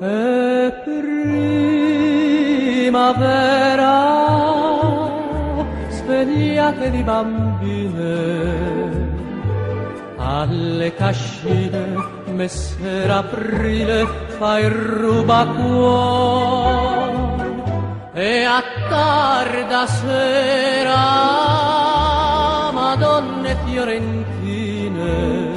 È primavera, svegliatevi bambine, alle cascine messer aprile fa il rubacuore, e a tarda sera madonne fiorentine,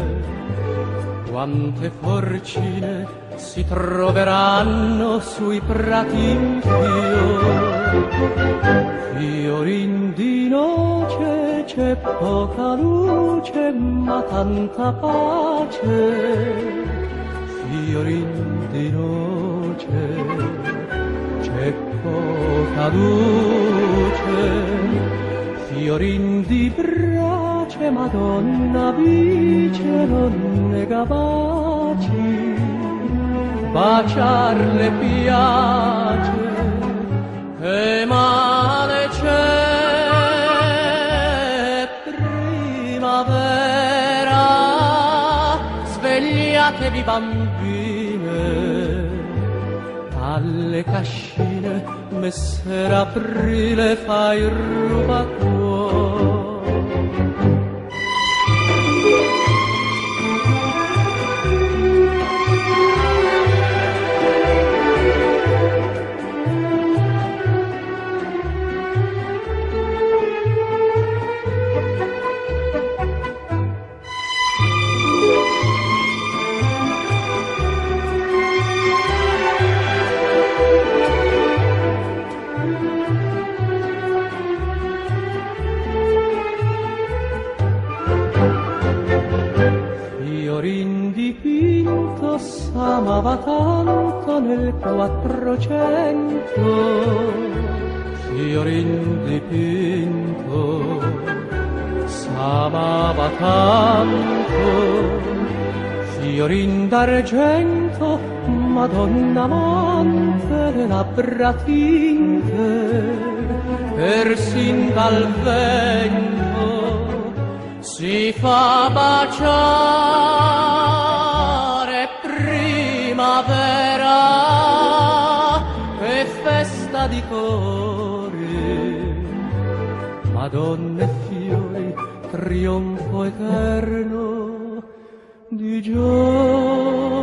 quante forcine si troveranno sui prati in fiore. Fiorin di noce, c'è poca luce ma tanta pace. Fiorin di noce, c'è poca luce. Fiorin di brace, Madonna vice non ne capaci. Baciarle piace, che male c'è. Primavera, svegliatevi bambine, alle cascine messer aprile fa il rubacuore. Fiorin dipinto s'amava tanto nel 400. Fiorin dipinto s'amava tanto. Fiorin d'argento, Madonna amante, le labbra tinte, persin dal vento si fa baciare. Primavera, che festa di colori, Madonne e fiori, trionfo eterno di gioia.